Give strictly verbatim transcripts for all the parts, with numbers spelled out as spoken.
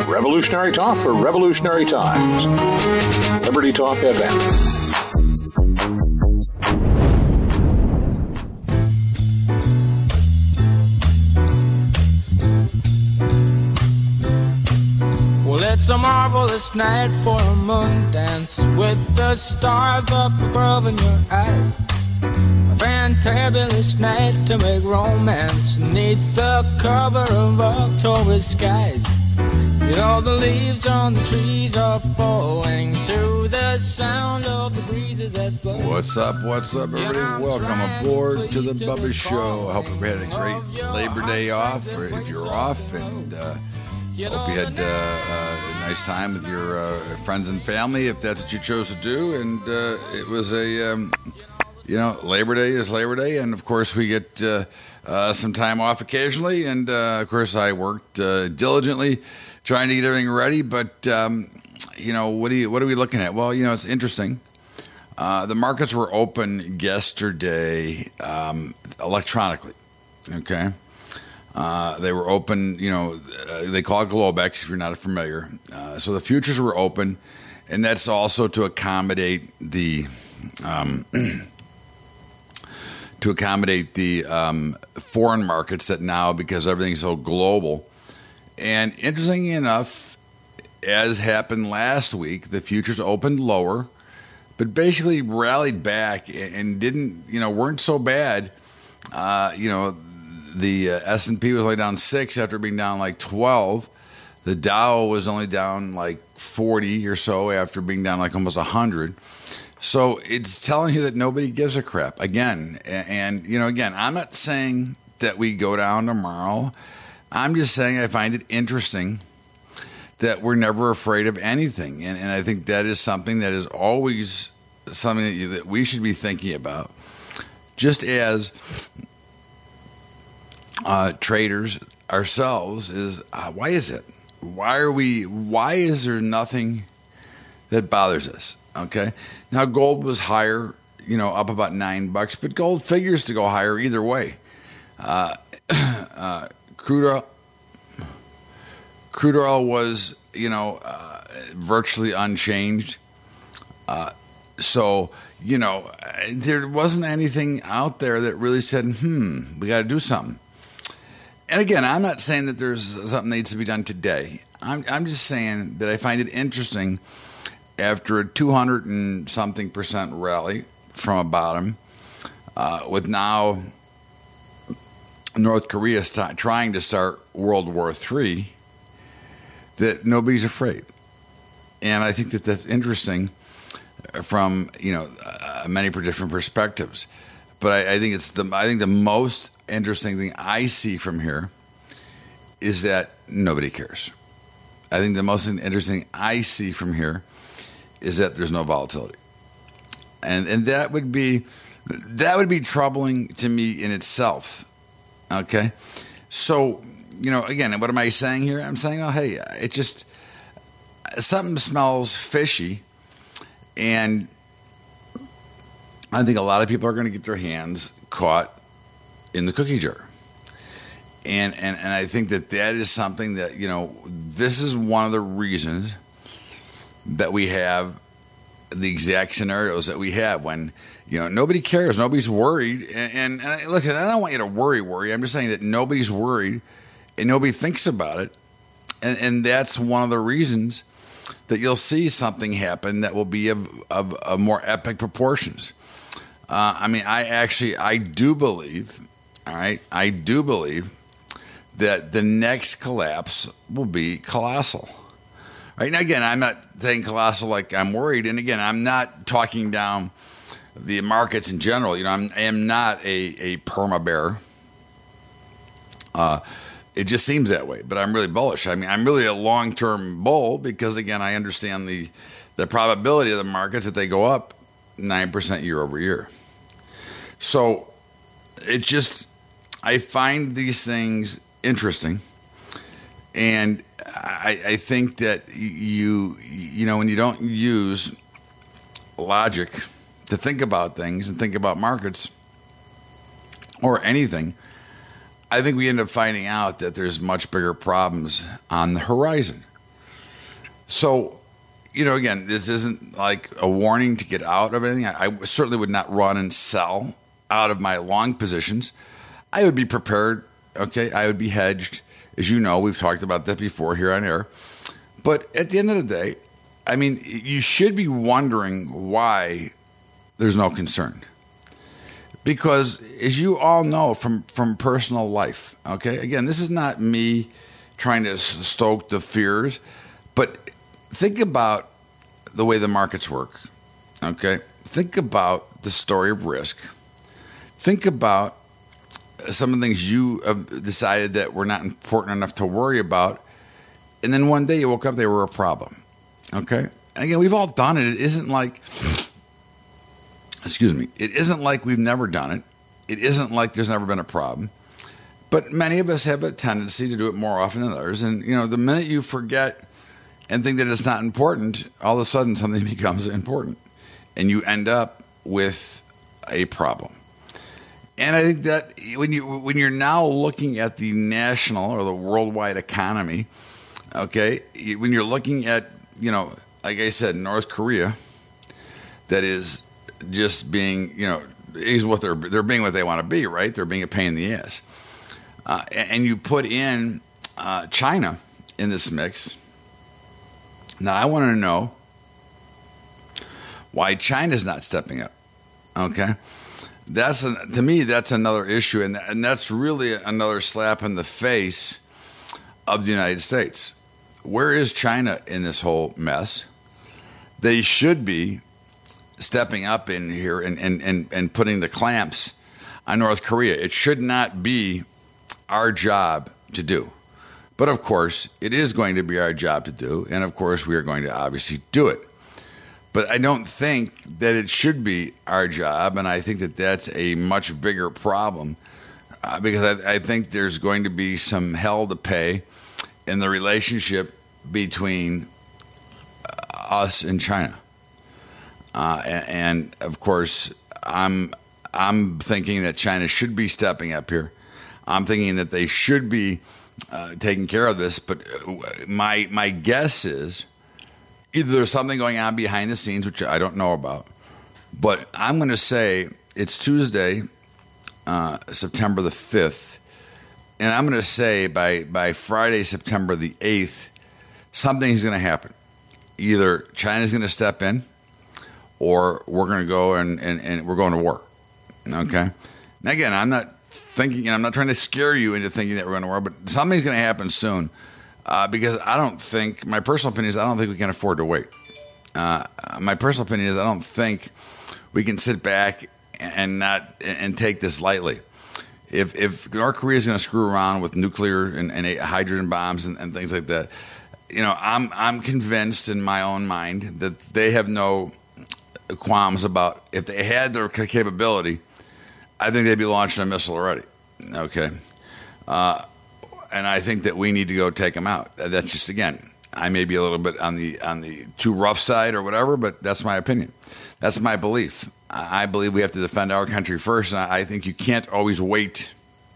Revolutionary talk for revolutionary times. Liberty Talk F M. Well, it's a marvelous night for a moon dance with the stars up above in your eyes. A fantabulous night to make romance neath the cover of October skies. You know the leaves on the trees are falling to the sound of the breezes that blow. What's up, what's up, everybody? Welcome aboard to the Bubba Show. I hope you had a great Labor Day off, or if you're off, and uh, hope you had uh, uh, a nice time with your uh, friends and family, if that's what you chose to do. And uh, it was a, um, you know, Labor Day is Labor Day, and of course we get uh, uh, some time off occasionally. And uh, of course I worked uh, diligently trying to get everything ready. But um, you know, what do you what are we looking at? Well, you know, it's interesting. Uh, the markets were open yesterday um, electronically. Okay. Uh, they were open, you know, uh, they call it Globex if you're not familiar. Uh, so the futures were open, and that's also to accommodate the um, to accommodate the um, foreign markets that now, because everything's so global. And interestingly enough, as happened last week, the futures opened lower, but basically rallied back and didn't, you know, weren't so bad. Uh, you know, the uh, S and P was only down six after being down like twelve. The Dow was only down like forty or so after being down like almost one hundred. So it's telling you that nobody gives a crap. Again, and, and you know, again, I'm not saying that we go down tomorrow. I'm just saying I find it interesting that we're never afraid of anything. And, and I think that is something that is always something that, you, that we should be thinking about. Just as uh, traders ourselves, is uh, why is it? Why are we, why is there nothing that bothers us? Okay. Now gold was higher, you know, up about nine bucks, but gold figures to go higher either way. Uh, uh, Crude oil, crude oil was, you know, uh, virtually unchanged. Uh, so, you know, there wasn't anything out there that really said, hmm, we got to do something. And again, I'm not saying that there's something that needs to be done today. I'm, I'm just saying that I find it interesting after a two hundred and something percent rally from a bottom, uh, with now North Korea st- trying to start World War Three, that nobody's afraid. And I think that that's interesting from, you know, uh, many different perspectives. But I, I think it's the I think the most interesting thing I see from here is that nobody cares. I think the most interesting I see from here is that there's no volatility. And and that would be that would be troubling to me in itself. Okay, so, you know, again, what am I saying here? I'm saying, oh, hey, it just, something smells fishy, and I think a lot of people are going to get their hands caught in the cookie jar. And, and, and I think that that is something that, you know, this is one of the reasons that we have the exact scenarios that we have when, you know, nobody cares, nobody's worried, and, and, and look, I don't want you to worry, worry. I'm just saying that nobody's worried, and nobody thinks about it, and, and that's one of the reasons that you'll see something happen that will be of of, of more epic proportions. Uh, I mean, I actually, I do believe, all right, I do believe that the next collapse will be colossal. Right now, again, I'm not saying colossal like I'm worried, and again, I'm not talking down the markets in general. You know, I'm, I am not a, a perma bear. Uh, it just seems that way, but I'm really bullish. I mean, I'm really a long-term bull because, again, I understand the the probability of the markets that they go up nine percent year over year. So it just, I find these things interesting, and I, I think that you, you know, when you don't use logic to think about things and think about markets or anything, I think we end up finding out that there's much bigger problems on the horizon. So, you know, again, this isn't like a warning to get out of anything. I, I certainly would not run and sell out of my long positions. I would be prepared, okay? I would be hedged. As you know, we've talked about that before here on air. But at the end of the day, I mean, you should be wondering why there's no concern. Because as you all know from, from personal life, okay? Again, this is not me trying to stoke the fears, but think about the way the markets work, okay? Think about the story of risk. Think about some of the things you have decided that were not important enough to worry about, and then one day you woke up, they were a problem, okay? And again, we've all done it. It isn't like, excuse me, it isn't like we've never done it. It isn't like there's never been a problem. But many of us have a tendency to do it more often than others. And, you know, the minute you forget and think that it's not important, all of a sudden something becomes important. And you end up with a problem. And I think that when you when you're now looking at the national or the worldwide economy, okay, when you're looking at, you know, like I said, North Korea, that is just being, you know, is what they're they're being what they want to be, right? They're being a pain in the ass, uh, and you put in uh, China in this mix. Now I want to know why China's not stepping up. Okay. That's an, to me, that's another issue, and and that's really another slap in the face of the United States. Where is China in this whole mess? They should be stepping up in here and, and, and, and putting the clamps on North Korea. It should not be our job to do. But of course, it is going to be our job to do, and of course, we are going to obviously do it. But I don't think that it should be our job, and I think that that's a much bigger problem uh, because I, I think there's going to be some hell to pay in the relationship between uh, us and China. Uh, and, and of course, I'm I'm thinking that China should be stepping up here. I'm thinking that they should be uh, taking care of this. But my my guess is, either there's something going on behind the scenes, which I don't know about, but I'm going to say it's Tuesday, uh, September the fifth, and I'm going to say by, by Friday, September the eighth, something's going to happen. Either China's going to step in, or we're going to go and, and, and we're going to war, okay? Now, again, I'm not thinking, and I'm not trying to scare you into thinking that we're going to war, but something's going to happen soon. Uh, because I don't think, my personal opinion is I don't think we can afford to wait. Uh, my personal opinion is I don't think we can sit back and not and take this lightly. If if North Korea is going to screw around with nuclear and, and hydrogen bombs and, and things like that, you know, I'm I'm convinced in my own mind that they have no qualms about if they had their capability, I think they'd be launching a missile already. Okay. Uh, And I think that we need to go take them out. That's just, again, I may be a little bit on the on the too rough side or whatever, but that's my opinion. That's my belief. I believe we have to defend our country first, and I think you can't always wait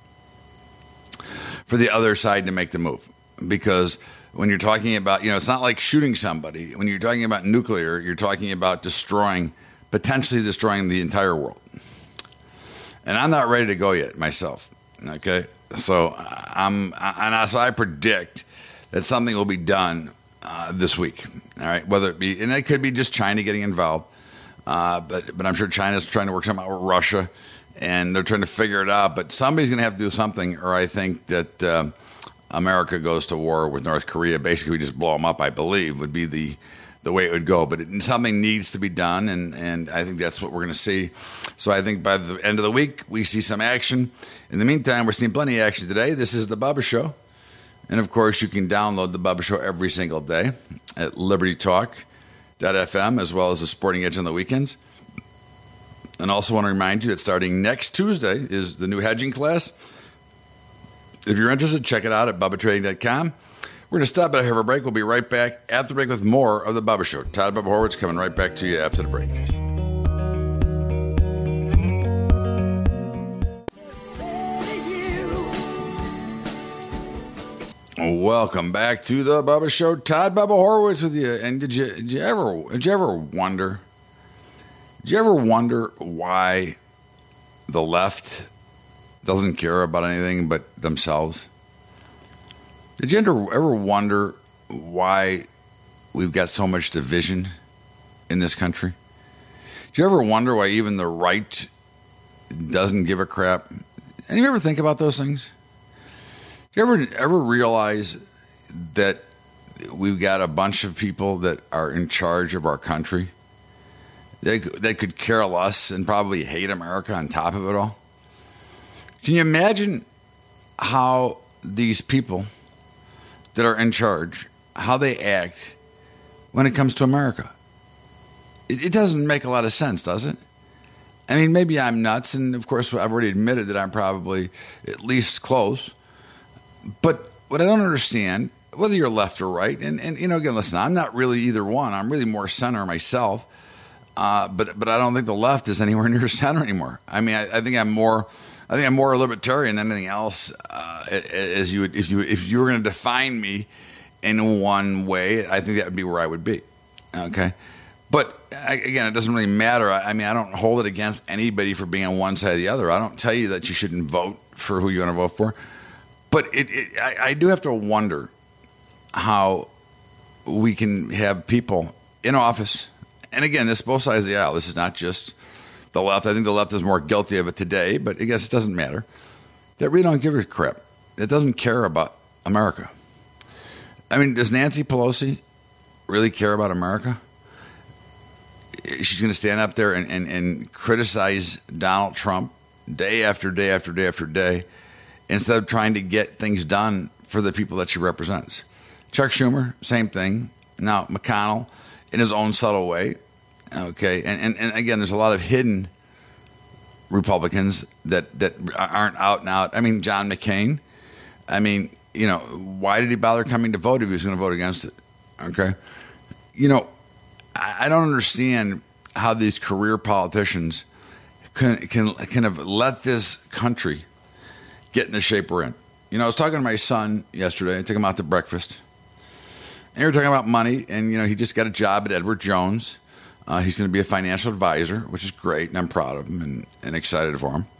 for the other side to make the move. Because when you're talking about, you know, it's not like shooting somebody. When you're talking about nuclear, you're talking about destroying, potentially destroying the entire world. And I'm not ready to go yet myself, okay? So I'm, and so I predict that something will be done uh, this week. All right, whether it be, and it could be just China getting involved, uh, but but I'm sure China's trying to work something out with Russia, and they're trying to figure it out. But somebody's going to have to do something, or I think that uh, America goes to war with North Korea. Basically, we just blow them up. I believe would be the the way it would go. But it, something needs to be done, and and I think that's what we're going to see. So I think by the end of the week, we see some action. In the meantime, we're seeing plenty of action today. This is The Bubba Show. And, of course, you can download The Bubba Show every single day at liberty talk dot f m, as well as the Sporting Edge on the weekends. And also want to remind you that starting next Tuesday is the new hedging class. If you're interested, check it out at bubba trading dot com. We're going to stop at a break. We'll be right back after the break with more of The Bubba Show. Todd Bubba Horwitz coming right back to you after the break. Welcome back to the Bubba Show. Todd Bubba Horowitz with you. And did you did you ever did you ever wonder? Did you ever wonder why the left doesn't care about anything but themselves? Did you ever ever wonder why we've got so much division in this country? Did you ever wonder why even the right doesn't give a crap? And you ever think about those things? Do you ever ever realize that we've got a bunch of people that are in charge of our country? They they could care less and probably hate America on top of it all. Can you imagine how these people that are in charge, how they act when it comes to America? It, it doesn't make a lot of sense, does it? I mean, maybe I'm nuts, and of course I've already admitted that I'm probably at least close. But what I don't understand, whether you're left or right, and, and you know, again, listen, I'm not really either one. I'm really more center myself. Uh, but but I don't think the left is anywhere near center anymore. I mean, I, I think I'm more, I think I'm more a libertarian than anything else. Uh, as you would, if you if you were going to define me in one way, I think that would be where I would be. Okay, but I, again, it doesn't really matter. I, I mean, I don't hold it against anybody for being on one side or the other. I don't tell you that you shouldn't vote for who you want to vote for. But it, it, I, I do have to wonder how we can have people in office. And again, this is both sides of the aisle. This is not just the left. I think the left is more guilty of it today, but I guess it doesn't matter. That really don't give a crap. It doesn't care about America. I mean, does Nancy Pelosi really care about America? She's going to stand up there and, and, and criticize Donald Trump day after day after day after day, instead of trying to get things done for the people that she represents. Chuck Schumer, same thing. Now, McConnell, in his own subtle way. Okay, and, and, and again, there's a lot of hidden Republicans that, that aren't out and out. I mean, John McCain. I mean, you know, why did he bother coming to vote if he was going to vote against it? Okay. You know, I, I don't understand how these career politicians can, can, can have let this country get in the shape we're in. You know, I was talking to my son yesterday. I took him out to breakfast. And we were talking about money. And, you know, he just got a job at Edward Jones. Uh, he's going to be a financial advisor, which is great. And I'm proud of him and, and excited for him.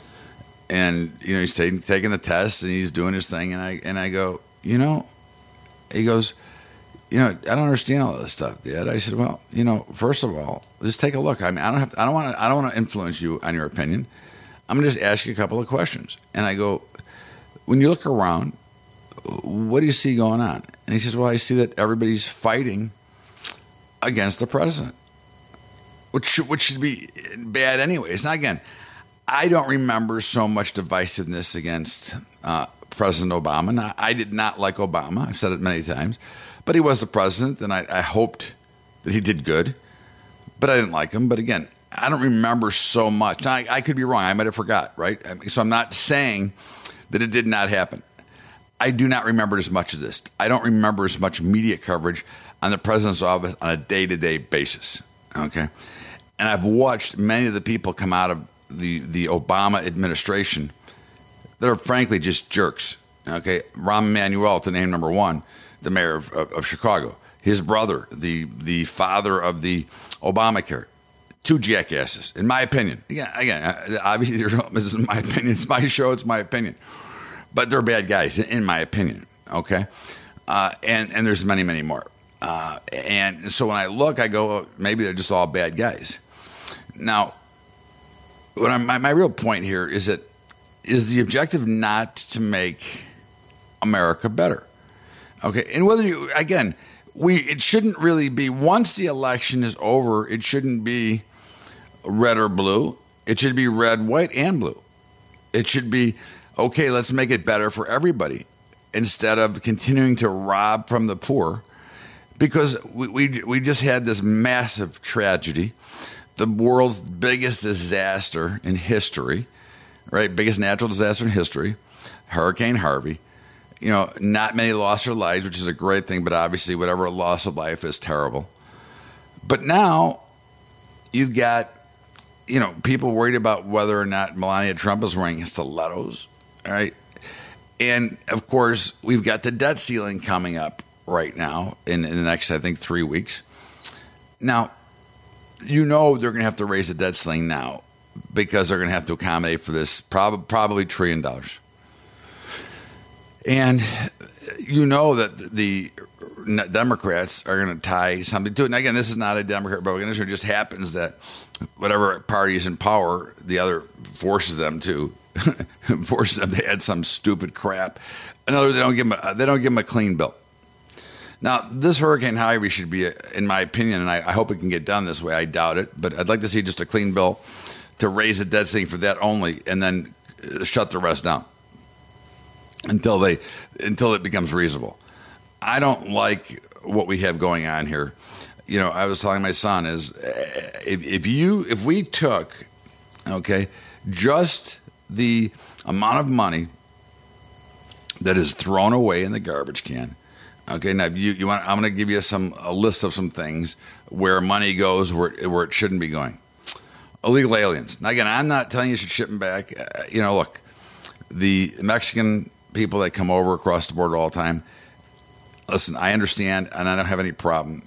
And, you know, he's taking, taking the test and he's doing his thing. And I and I go, you know, he goes, you know, I don't understand all this stuff, Dad. I said, well, you know, first of all, just take a look. I mean, I don't have to, I don't want to, I don't want to influence you on your opinion. I'm going to just ask you a couple of questions. And I go, when you look around, what do you see going on? And he says, well, I see that everybody's fighting against the president, which should, which should be bad anyway. It's not, again, I don't remember so much divisiveness against uh, President Obama. Now, I did not like Obama. I've said it many times. But he was the president, and I, I hoped that he did good. But I didn't like him. But again, I don't remember so much. Now, I, I could be wrong. I might have forgot, right? So I'm not saying that it did not happen. I do not remember as much of this. I don't remember as much media coverage on the president's office on a day-to-day basis, okay? And I've watched many of the people come out of the, the Obama administration that are frankly just jerks, okay? Rahm Emanuel, to name number one, the mayor of, of, of Chicago. His brother, the, the father of the Obamacare. Two jackasses, in my opinion. Again, again, obviously, this is my opinion. It's my show. It's my opinion. But they're bad guys, in my opinion. Okay, uh, and and there's many, many more. Uh, and so when I look, I go, oh, maybe they're just all bad guys. Now, what I'm, my my real point here is that is the objective not to make America better. Okay, and whether you again, we it shouldn't really be once the election is over. It shouldn't be red or blue. It should be red, white, and blue. It should be, okay, let's make it better for everybody instead of continuing to rob from the poor, because we we, we just had this massive tragedy, the world's biggest disaster in history, right? Biggest natural disaster in history, Hurricane Harvey. You know, not many lost their lives, which is a great thing, but obviously whatever loss of life is terrible. But now you've got, you know, people worried about whether or not Melania Trump is wearing stilettos, all right? And, of course, we've got the debt ceiling coming up right now in, in the next, I think, three weeks. Now, you know they're going to have to raise the debt ceiling now because they're going to have to accommodate for this prob- probably a trillion dollars. And you know that the Democrats are going to tie something to it. And again, this is not a Democrat Republican issue. It just happens that whatever party is in power, the other forces them to forces them to add some stupid crap. In other words, they don't give them a, they don't give them a clean bill. Now, this Hurricane Harvey should be, in my opinion, and I, I hope it can get done this way. I doubt it, but I'd like to see just a clean bill to raise the debt ceiling for that only, and then shut the rest down until they until it becomes reasonable. I don't like what we have going on here. You know, I was telling my son is if, if you if we took okay just the amount of money that is thrown away in the garbage can. Okay, now you, you want I'm going to give you some a list of some things where money goes where where it shouldn't be going. Illegal aliens. Now again, I'm not telling you you should ship them back. Uh, you know, look, the Mexican people that come over across the border all the time. Listen, I understand, and I don't have any problem.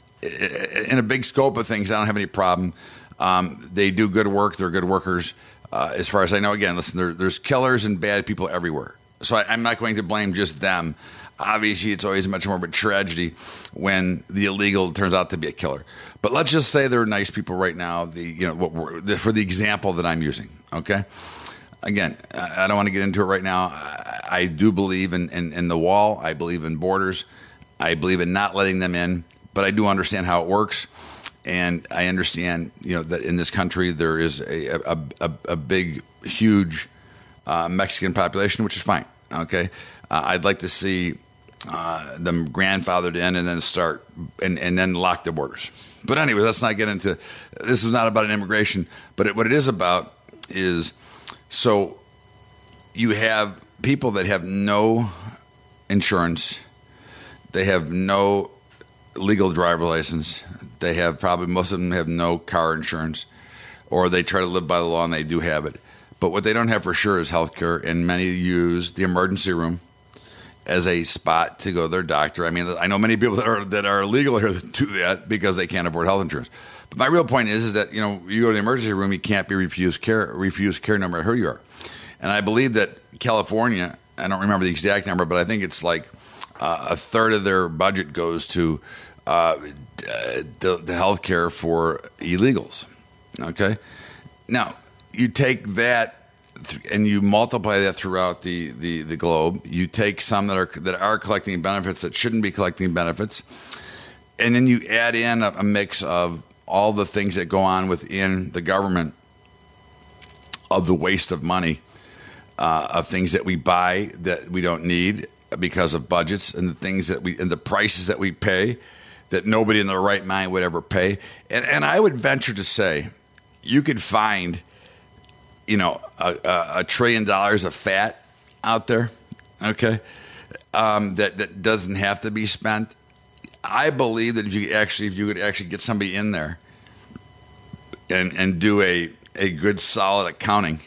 In a big scope of things, I don't have any problem. Um, they do good work. They're good workers. Uh, as far as I know, again, listen, there, there's killers and bad people everywhere. So I, I'm not going to blame just them. Obviously, it's always much more of a tragedy when the illegal turns out to be a killer. But let's just say they're nice people right now. The you know what we're, the, for the example that I'm using. Okay, again, I, I don't want to get into it right now. I, I do believe in, in in the wall. I believe in borders. I believe in not letting them in. But I do understand how it works, and I understand you know that in this country there is a a, a, a big, huge uh, Mexican population, which is fine. Okay, uh, I'd like to see. Uh, them grandfathered in and then start and, and then lock the borders. But anyway, let's not get into this. Is not about an immigration, but it, what it is about is so you have people that have no insurance, they have no legal driver license, they have probably most of them have no car insurance, or they try to live by the law and they do have it. But what they don't have for sure is health care, and many use the emergency room as a spot to go to their doctor. I mean, I know many people that are that are illegal here that do that because they can't afford health insurance. But my real point is, is that you know, you go to the emergency room, you can't be refused care, refused care no matter who you are. And I believe that California, I don't remember the exact number, but I think it's like uh, a third of their budget goes to uh, the, the health care for illegals. Okay, now you take that. And you multiply that throughout the, the, the globe. You take some that are that are collecting benefits that shouldn't be collecting benefits, and then you add in a, a mix of all the things that go on within the government, of the waste of money, uh, of things that we buy that we don't need because of budgets, and the things that we and the prices that we pay that nobody in their right mind would ever pay. And and I would venture to say, you could find. You know, a, a, a trillion dollars of fat out there, okay, um, that that doesn't have to be spent. I believe that if you actually, if you could actually get somebody in there and and do a a good solid accounting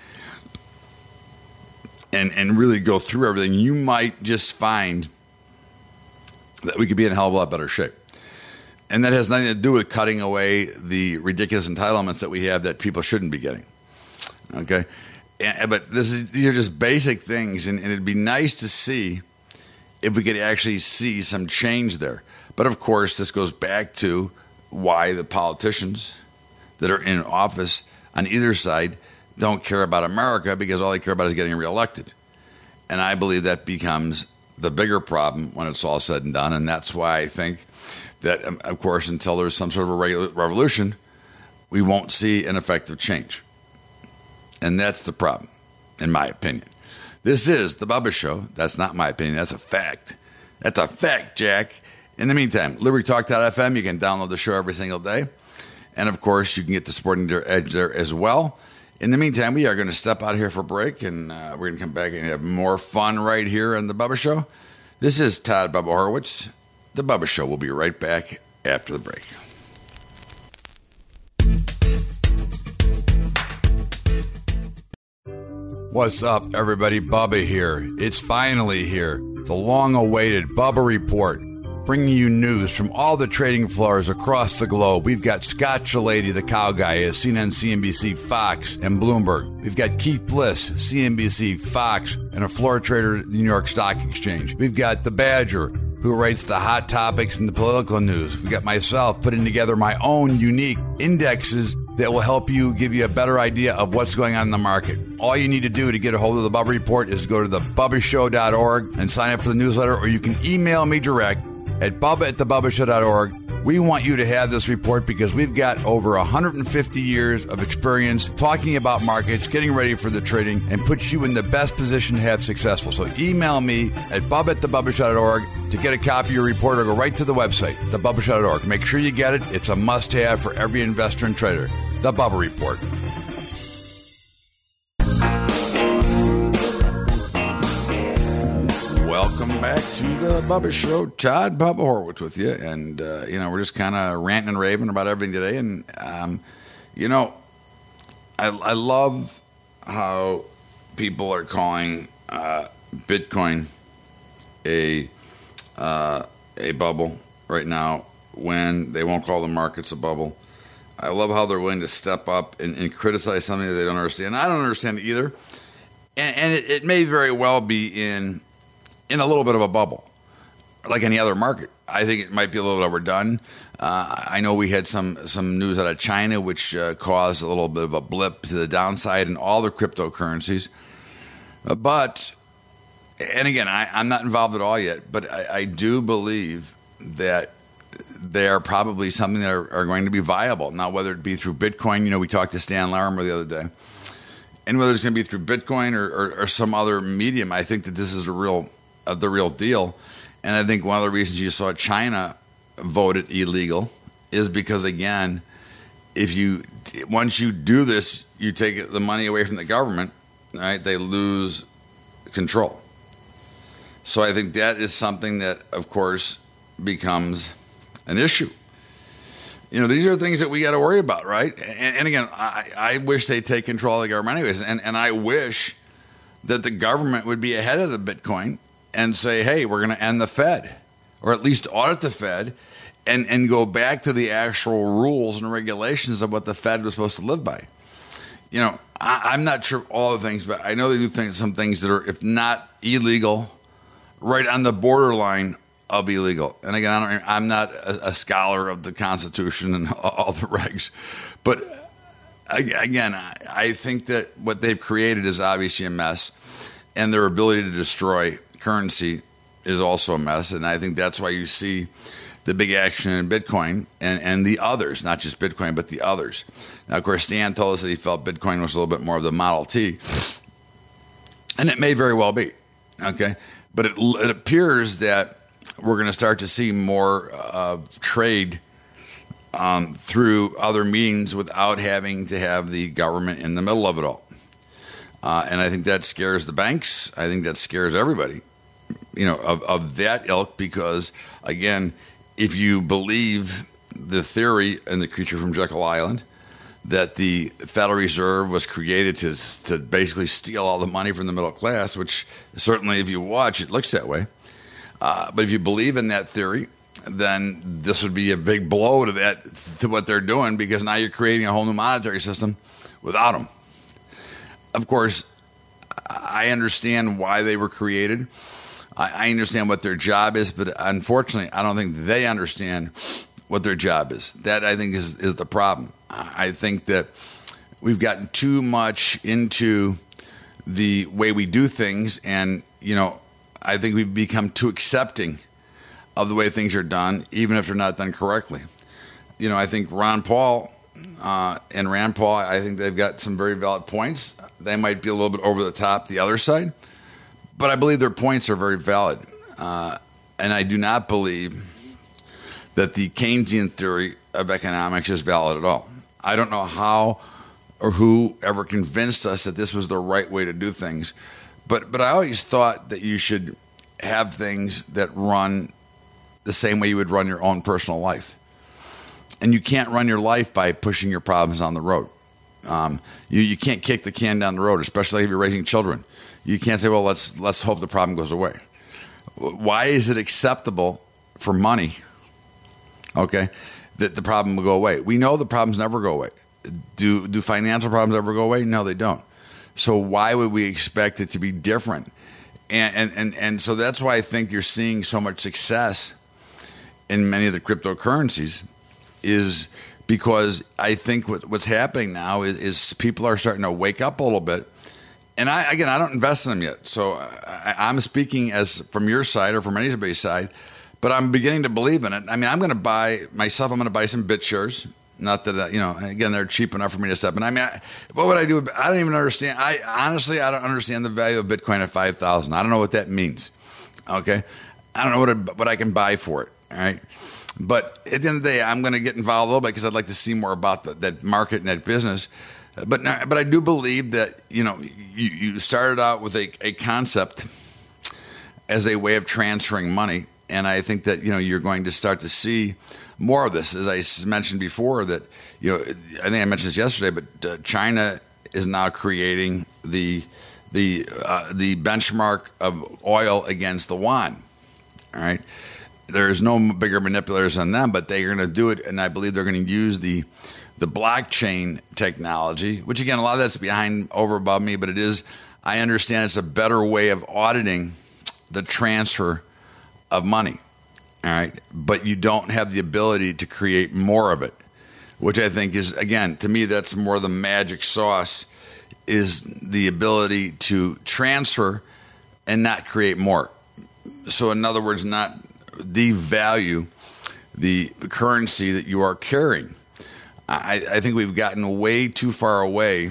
and and really go through everything, you might just find that we could be in a hell of a lot better shape. And that has nothing to do with cutting away the ridiculous entitlements that we have that people shouldn't be getting. Okay, and, but this is, these are just basic things, and, and it'd be nice to see if we could actually see some change there. But of course, this goes back to why the politicians that are in office on either side don't care about America, because all they care about is getting reelected. And I believe that becomes the bigger problem when it's all said and done, and that's why I think that, of course, until there's some sort of a regular revolution, we won't see an effective change. And that's the problem, in my opinion. This is The Bubba Show. That's not my opinion. That's a fact. That's a fact, Jack. In the meantime, Liberty Talk dot F M, you can download the show every single day. And, of course, you can get the Sporting Edge there as well. In the meantime, we are going to step out here for a break, and uh, we're going to come back and have more fun right here on The Bubba Show. This is Todd Bubba Horowitz. The Bubba Show will be right back after the break. What's up, everybody? Bubba here. It's finally here. The long-awaited Bubba Report, bringing you news from all the trading floors across the globe. We've got Scott Shellady, the cow guy, at C N N, C N B C, Fox, and Bloomberg. We've got Keith Bliss, C N B C, Fox, and a floor trader at the New York Stock Exchange. We've got the Badger, who writes the hot topics and the political news. We've got myself putting together my own unique indexes that will help you, give you a better idea of what's going on in the market. All you need to do to get a hold of the Bubba Report is go to the bubba show dot org and sign up for the newsletter, or you can email me direct at bubba at the bubba show dot org. We want you to have this report because we've got over one hundred fifty years of experience talking about markets, getting ready for the trading, and puts you in the best position to have successful. So email me at bubba at the bubba show dot org to get a copy of your report, or go right to the website, the bubba show dot org. Make sure you get it. It's a must-have for every investor and trader. The Bubba Report. Welcome back to the Bubba Show. Todd Bubba Horwitz with you. And, uh, you know, we're just kind of ranting and raving about everything today. And, um, you know, I, I love how people are calling uh, Bitcoin a uh, a bubble right now when they won't call the markets a bubble. I love how they're willing to step up and, and criticize something that they don't understand. I don't understand it either. And, and it, it may very well be in in a little bit of a bubble, like any other market. I think it might be a little bit overdone. Uh, I know we had some, some news out of China, which uh, caused a little bit of a blip to the downside in all the cryptocurrencies. Uh, but, and again, I, I'm not involved at all yet, but I, I do believe that they are probably something that are, are going to be viable. Now, whether it be through Bitcoin, you know, we talked to Stan Larimer the other day, and whether it's going to be through Bitcoin or, or, or some other medium, I think that this is a real, uh, the real deal. And I think one of the reasons you saw China voted illegal is because, again, if you once you do this, you take the money away from the government, right? They lose control. So I think that is something that, of course, becomes an issue. You know, these are things that we got to worry about, right? And, and again, I, I wish they'd take control of the government anyways. And, and I wish that the government would be ahead of the Bitcoin and say, hey, we're going to end the Fed, or at least audit the Fed and, and go back to the actual rules and regulations of what the Fed was supposed to live by. You know, I, I'm not sure all the things, but I know they do think some things that are, if not illegal, right on the borderline of illegal. And again, I don't, I'm not a, a scholar of the Constitution and all the regs, but again, I think that what they've created is obviously a mess, and their ability to destroy currency is also a mess. And I think that's why you see the big action in Bitcoin and, and the others, not just Bitcoin, but the others. Now, of course, Stan told us that he felt Bitcoin was a little bit more of the Model T, and it may very well be, okay? But it, it appears that we're going to start to see more uh, trade um, through other means without having to have the government in the middle of it all. Uh, and I think that scares the banks. I think that scares everybody, you know, of, of that ilk, because, again, if you believe the theory in The Creature from Jekyll Island that the Federal Reserve was created to to basically steal all the money from the middle class, which certainly if you watch, it looks that way. Uh, but if you believe in that theory, then this would be a big blow to that, to what they're doing, because now you're creating a whole new monetary system without them. Of course, I understand why they were created. I, I understand what their job is, but unfortunately, I don't think they understand what their job is. That, I think, is, is the problem. I think that we've gotten too much into the way we do things, and, you know, I think we've become too accepting of the way things are done, even if they're not done correctly. You know, I think Ron Paul uh, and Rand Paul, I think they've got some very valid points. They might be a little bit over the top the other side, but I believe their points are very valid. Uh, and I do not believe that the Keynesian theory of economics is valid at all. I don't know how or who ever convinced us that this was the right way to do things. But but I always thought that you should have things that run the same way you would run your own personal life. And you can't run your life by pushing your problems on the road. Um, you you can't kick the can down the road, especially if you're raising children. You can't say, well, let's let's hope the problem goes away. Why is it acceptable for money, okay, that the problem will go away? We know the problems never go away. Do do financial problems ever go away? No, they don't. So why would we expect it to be different? And and and, and so that's why I think you're seeing so much success in many of the cryptocurrencies, is because I think what, what's happening now is, is people are starting to wake up a little bit. And I, again, I don't invest in them yet. So I, I'm speaking as from your side or from anybody's side, but I'm beginning to believe in it. I mean, I'm going to buy myself, I'm going to buy some BitShares. Not that, uh, you know, again, they're cheap enough for me to step in. I mean, I, what would I do? I don't even understand. I honestly, I don't understand the value of Bitcoin at five thousand. I don't know what that means. Okay. I don't know what, it, what I can buy for it. All right. But at the end of the day, I'm going to get involved a little bit because I'd like to see more about the, that market and that business. But but I do believe that, you know, you, you started out with a, a concept as a way of transferring money. And I think that, you know, you're going to start to see more of this. As I mentioned before, that, you know, I think I mentioned this yesterday, but uh, China is now creating the the uh, the benchmark of oil against the yuan. All right. There's no bigger manipulators than them, but they're going to do it. And I believe they're going to use the the blockchain technology, which again, a lot of that's behind over above me, but it is, I understand it's a better way of auditing the transfer of money. All right. But you don't have the ability to create more of it, which I think is, again, to me, that's more the magic sauce, is the ability to transfer and not create more. So in other words, not devalue the currency that you are carrying. I, I think we've gotten way too far away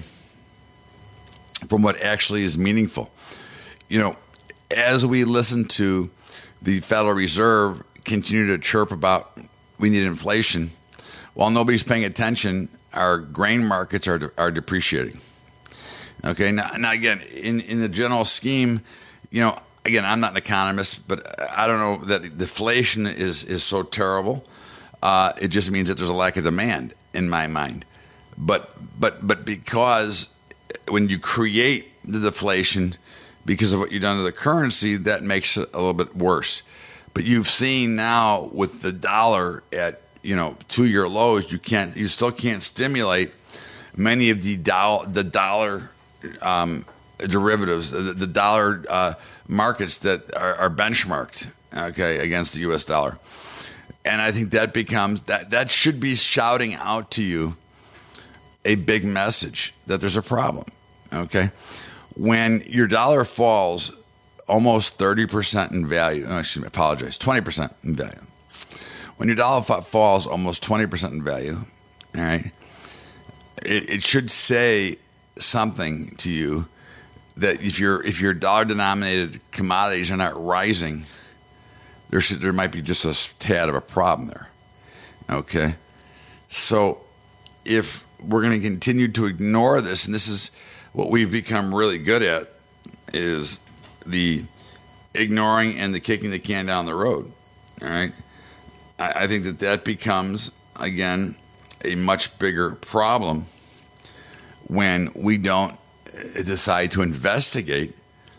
from what actually is meaningful. You know, as we listen to the Federal Reserve continue to chirp about we need inflation, while nobody's paying attention, our grain markets are are depreciating. Okay, now, now again, in, in the general scheme, you know, again, I'm not an economist, but I don't know that deflation is, is so terrible. Uh, it just means that there's a lack of demand in my mind. But but but because when you create the deflation because of what you've done to the currency, that makes it a little bit worse. But you've seen now with the dollar at, you know, two-year lows, you can't, you still can't stimulate many of the dollar the dollar um, derivatives, the, the dollar uh, markets that are, are benchmarked, okay, against the U S dollar. And I think that becomes, that, that should be shouting out to you a big message that there's a problem, okay? When your dollar falls almost thirty percent in value, no, excuse me, I apologize, twenty percent in value. When your dollar falls almost twenty percent in value, all right, it, it should say something to you that if your if your dollar-denominated commodities are not rising, there should, there might be just a tad of a problem there, okay? So if we're going to continue to ignore this, and this is what we've become really good at, is the ignoring and the kicking the can down the road, all right? I, I think that that becomes, again, a much bigger problem when we don't decide to investigate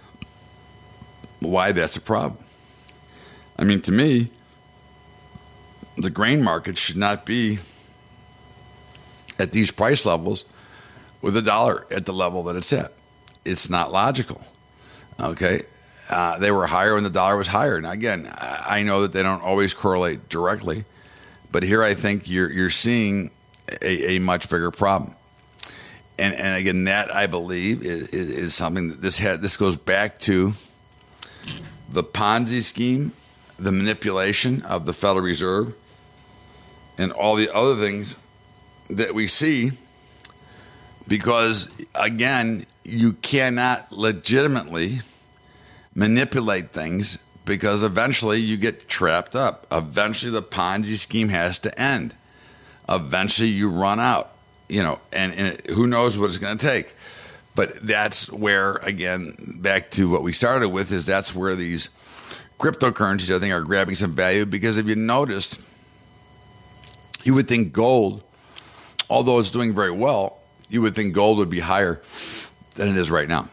why that's a problem. I mean, to me, the grain market should not be at these price levels with the dollar at the level that it's at. It's not logical. Okay? Uh, they were higher when the dollar was higher. Now, again, I know that they don't always correlate directly, but here I think you're you're seeing a, a much bigger problem. And and again, that I believe is, is something that this had, this goes back to the Ponzi scheme, the manipulation of the Federal Reserve, and all the other things that we see, because, again, you cannot legitimately manipulate things because eventually you get trapped up. Eventually the Ponzi scheme has to end. Eventually you run out, you know, and, and it, who knows what it's going to take. But that's where, again, back to what we started with, is that's where these cryptocurrencies, I think, are grabbing some value, because if you noticed, you would think gold, although it's doing very well, you would think gold would be higher than it is right now.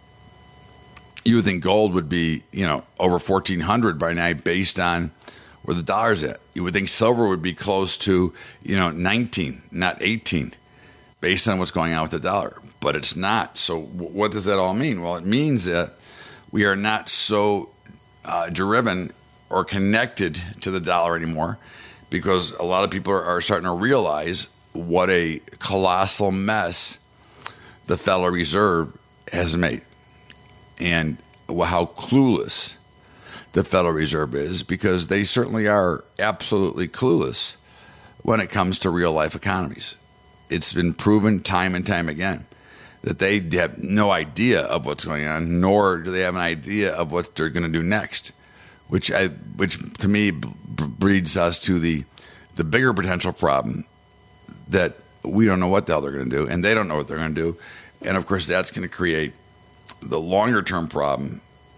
You would think gold would be, you know, over fourteen hundred by now based on where the dollar's at. You would think silver would be close to, you know, nineteen, not eighteen, based on what's going on with the dollar. But it's not. So what does that all mean? Well, it means that we are not so uh, driven or connected to the dollar anymore, because a lot of people are, are starting to realize what a colossal mess the Federal Reserve has made. And how clueless the Federal Reserve is, because they certainly are absolutely clueless when it comes to real life economies. It's been proven time and time again that they have no idea of what's going on, nor do they have an idea of what they're going to do next, which I, which to me b- breeds us to the the bigger potential problem that we don't know what the hell they're going to do, and they don't know what they're going to do, and of course that's going to create the longer term problem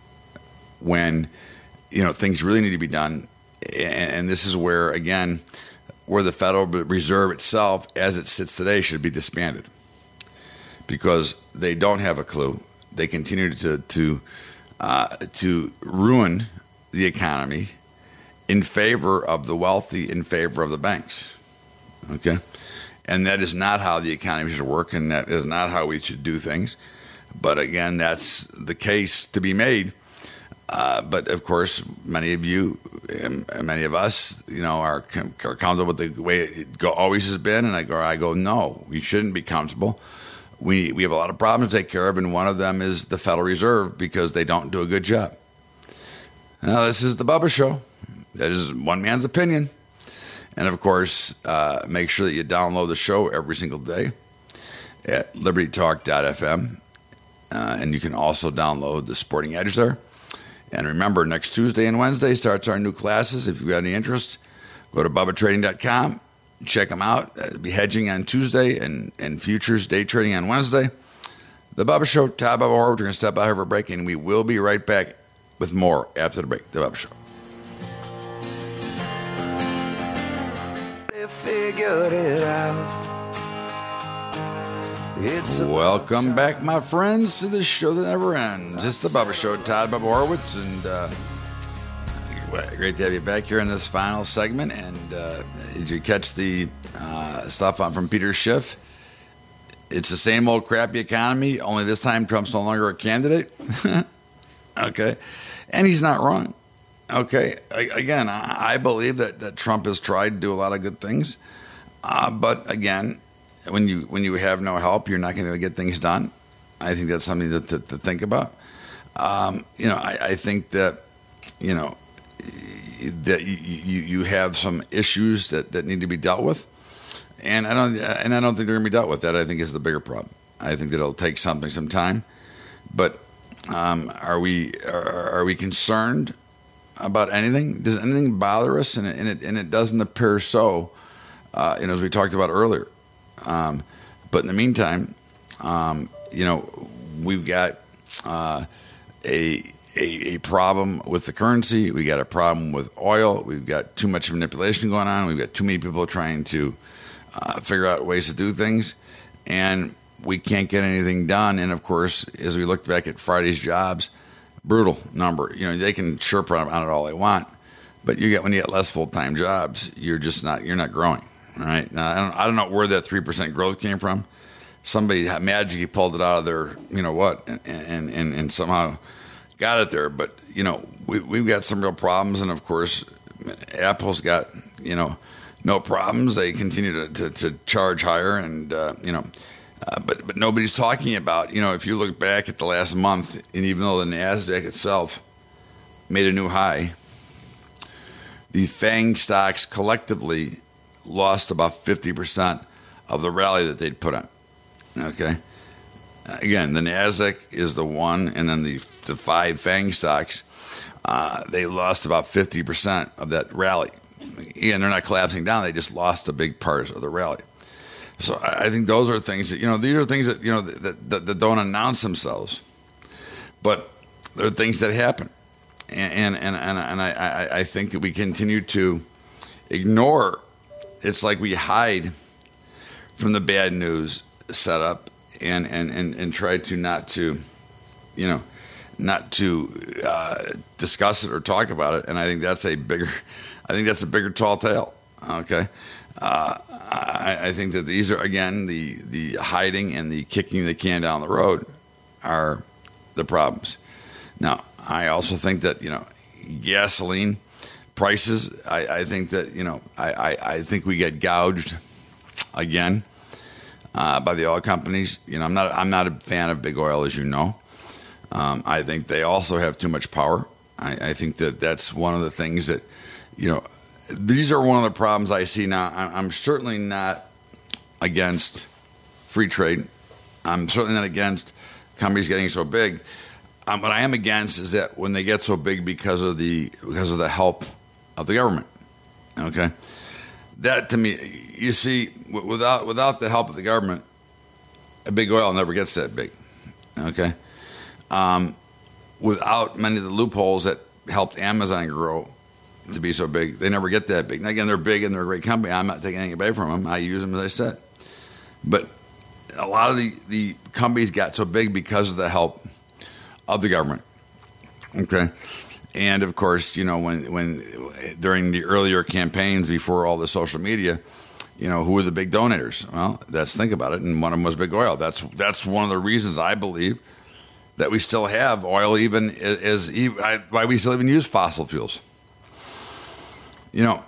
when, you know, things really need to be done. And this is where, again, where the Federal Reserve itself, as it sits today, should be disbanded, because they don't have a clue. They continue to to uh, to ruin the economy in favor of the wealthy, in favor of the banks. Okay, and that is not how the economy should work, and that is not how we should do things. But again, that's the case to be made. Uh, but of course, many of you and many of us, you know, are, are comfortable with the way it go, always has been. And I go, I go, no, we shouldn't be comfortable. We we have a lot of problems to take care of, and one of them is the Federal Reserve, because they don't do a good job. Now, this is the Bubba Show. That is one man's opinion. And of course, uh, make sure that you download the show every single day at liberty talk dot f m. Uh, and you can also download the Sporting Edge there. And remember, next Tuesday and Wednesday starts our new classes. If you've got any interest, go to bubba trading dot com. Check them out. I'll be hedging on Tuesday and, and futures day trading on Wednesday. The Bubba Show, Todd Bubba Horowitz. We're going to step out here for a break, and we will be right back with more after the break. The Bubba Show. They figured it out. It's Welcome back, my friends, to the show that never ends. It's the Bubba Show, Todd Bubba Horowitz, and uh, great to have you back here in this final segment. And uh, did you catch the uh, stuff on, from Peter Schiff? It's the same old crappy economy, only this time Trump's no longer a candidate. Okay, and he's not wrong. Okay, I, again, I, I believe that, that Trump has tried to do a lot of good things, uh, but again, When you when you have no help, you're not going to get things done. I think that's something to, to, to think about. Um, you know, I, I think that, you know, that you, you, you have some issues that, that need to be dealt with, and I don't and I don't think they're going to be dealt with. That I think is the bigger problem. I think that it'll take something some time. But um, are we are, are we concerned about anything? Does anything bother us? And it and it, and it doesn't appear so. Uh, you know, as we talked about earlier. Um, but in the meantime, um, you know, we've got uh, a, a a problem with the currency. We got a problem with oil. We've got too much manipulation going on. We've got too many people trying to uh, figure out ways to do things, and we can't get anything done. And of course, as we look back at Friday's jobs, brutal number. You know, they can chirp on it all they want, but you get when you get less full time jobs, you're just not you're not growing. All right. Now, I don't, I don't know where that three percent growth came from. Somebody magically pulled it out of their, you know what, and, and, and, and somehow got it there. But, you know, we, we've got some real problems. And, of course, Apple's got, you know, no problems. They continue to, to, to charge higher. And, uh, you know, uh, but, but nobody's talking about, you know, if you look back at the last month, and even though the NASDAQ itself made a new high, these FANG stocks collectively lost about fifty percent of the rally that they'd put on. Okay. Again, the NASDAQ is the one, and then the the five FANG stocks, uh, they lost about fifty percent of that rally. Again, they're not collapsing down. They just lost a big part of the rally. So I think those are things that, you know, these are things that, you know, that, that, that don't announce themselves, but they're things that happen. And, and, and, and I, I think that we continue to ignore. It's like we hide from the bad news set up and, and, and, and try to not to, you know, not to uh, discuss it or talk about it. And I think that's a bigger, I think that's a bigger tall tale. Okay. Uh, I, I think that these are, again, the, the hiding and the kicking the can down the road are the problems. Now, I also think that, you know, gasoline prices, I, I think that, you know, I, I, I think we get gouged again uh, by the oil companies. You know, I'm not I'm not a fan of big oil, as you know. Um, I think they also have too much power. I, I think that that's one of the things that, you know, these are one of the problems I see now. I'm certainly not against free trade. I'm certainly not against companies getting so big. Um, what I am against is that when they get so big because of the because of the help of the government. Okay, that to me, you see, w- without without the help of the government, a big oil never gets that big. Okay, um, without many of the loopholes that helped Amazon grow to be so big, they never get that big. And again, they're big and they're a great company. I'm not taking anything away from them. I use them, as I said, but a lot of the, the companies got so big because of the help of the government. Okay. And of course, you know, when, when during the earlier campaigns before all the social media, you know, who were the big donators? Well, let's think about it. And one of them was big oil. That's, that's one of the reasons I believe that we still have oil, even as, as why we still even use fossil fuels. You know,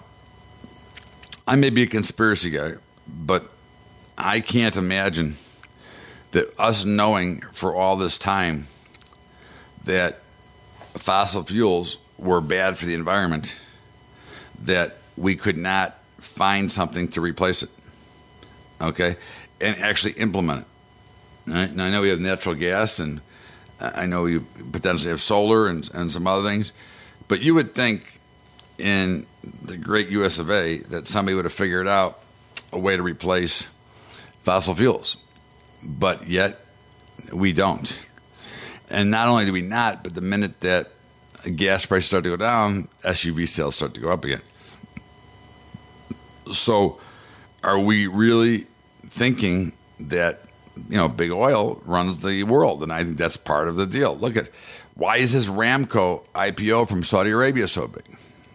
I may be a conspiracy guy, but I can't imagine that us knowing for all this time that fossil fuels were bad for the environment, that we could not find something to replace it, okay, and actually implement it. Right? And I know we have natural gas, and I know you potentially have solar and, and some other things, but you would think in the great U S of A that somebody would have figured out a way to replace fossil fuels, but yet we don't. And not only do we not, but the minute that gas prices start to go down, S U V sales start to go up again. So are we really thinking that, you know, big oil runs the world? And I think that's part of the deal. Look at, why is this Ramco I P O from Saudi Arabia so big?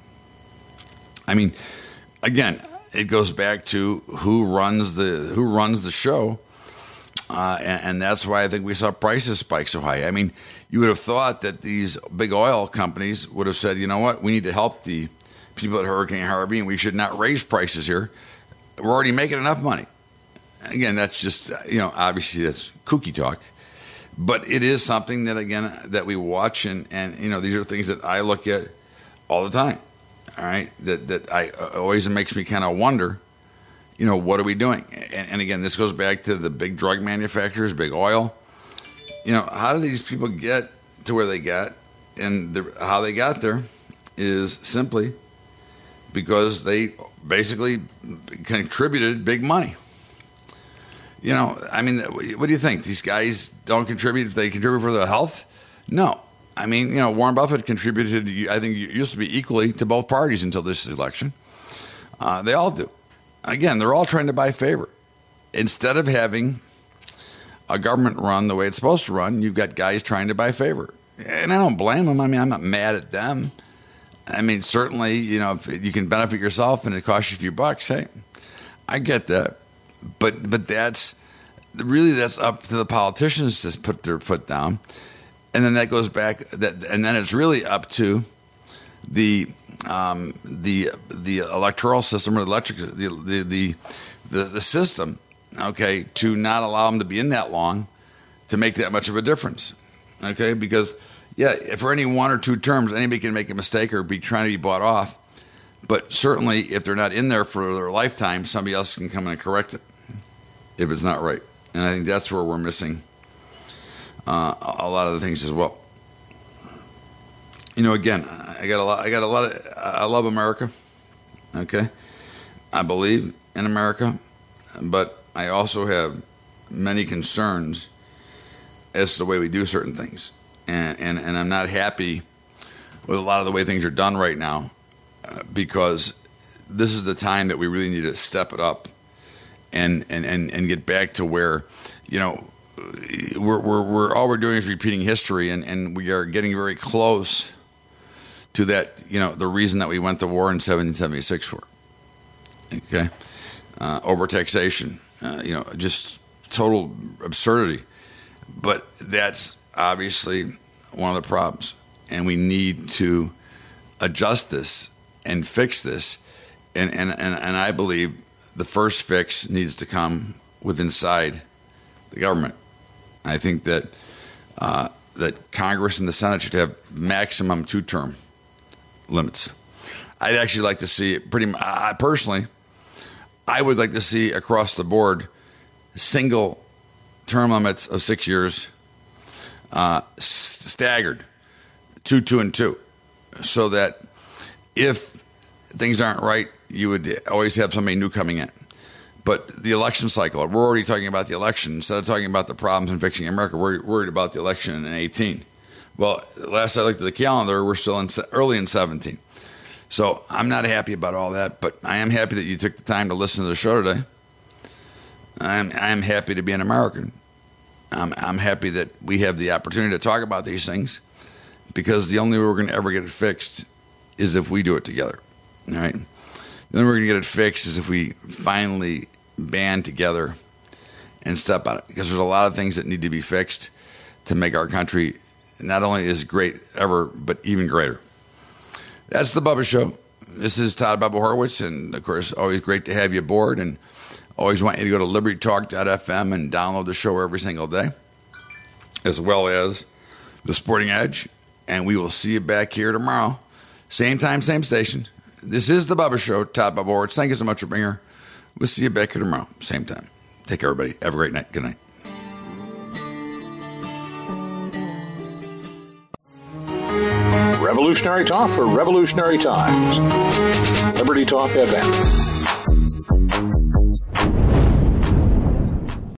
I mean, again, it goes back to who runs the who runs the show, uh, and, and that's why I think we saw prices spike so high. I mean, you would have thought that these big oil companies would have said, you know what, we need to help the people at Hurricane Harvey, and we should not raise prices here. We're already making enough money. Again, that's just, you know, obviously that's kooky talk, but it is something that, again, that we watch, and, and you know, these are things that I look at all the time. All right, that that I uh, always makes me kind of wonder, you know, what are we doing? And, and again, this goes back to the big drug manufacturers, big oil. You know, how do these people get to where they got? And the, how they got there is simply because they basically contributed big money. You know, I mean, what do you think? These guys don't contribute if they contribute for their health? No. I mean, you know, Warren Buffett contributed, I think, it used to be equally to both parties until this election. Uh, they all do. Again, they're all trying to buy favor. Instead of having a government run the way it's supposed to run, you've got guys trying to buy favor. And I don't blame them. I mean, I'm not mad at them. I mean, certainly, you know, if you can benefit yourself and it costs you a few bucks, hey, I get that. But but that's really, that's up to the politicians to put their foot down. And then that goes back, that, and then it's really up to the um, the the electoral system or the electric the the, the the the system, okay, to not allow them to be in that long to make that much of a difference, okay? Because yeah, for any one or two terms, anybody can make a mistake or be trying to be bought off. But certainly, if they're not in there for their lifetime, somebody else can come in and correct it if it's not right. And I think that's where we're missing Uh, a lot of the things as well. You know, again, I got a lot. I got a lot of. I love America. Okay, I believe in America, but I also have many concerns as to the way we do certain things, and and, and I'm not happy with a lot of the way things are done right now, uh, because this is the time that we really need to step it up and, and, and, and get back to where, you know, we're, we're, we're all we're doing is repeating history, and, and we are getting very close to that, you know, the reason that we went to war in seventeen seventy-six for. Okay? Uh, overtaxation, uh, you know, just total absurdity. But that's obviously one of the problems. And we need to adjust this and fix this. And, and, and, and I believe the first fix needs to come with inside the government. I think that uh, that Congress and the Senate should have maximum two-term limits. I'd actually like to see it pretty much, I personally, I would like to see across the board single term limits of six years, uh, staggered, two, two, and two, so that if things aren't right, you would always have somebody new coming in. But the election cycle, we're already talking about the election. Instead of talking about the problems in fixing America, we're worried about the election in eighteen. Well, last I looked at the calendar, we're still in early in seventeen. So I'm not happy about all that, but I am happy that you took the time to listen to the show today. I'm I'm happy to be an American. I'm I'm happy that we have the opportunity to talk about these things, because the only way we're going to ever get it fixed is if we do it together. All right? The only way we're going to get it fixed is if we finally band together and step on it, because there's a lot of things that need to be fixed to make our country not only as great ever, but even greater. That's the Bubba Show. This is Todd Bubba Horowitz, and of course, always great to have you aboard, and always want you to go to liberty talk dot f m and download the show every single day, as well as the Sporting Edge, and we will see you back here tomorrow. Same time, same station. This is the Bubba Show, Todd Bubba Horowitz. Thank you so much for being here. We'll see you back here tomorrow, same time. Take care, everybody. Have a great night. Good night. Revolutionary talk for revolutionary times. Liberty Talk F M.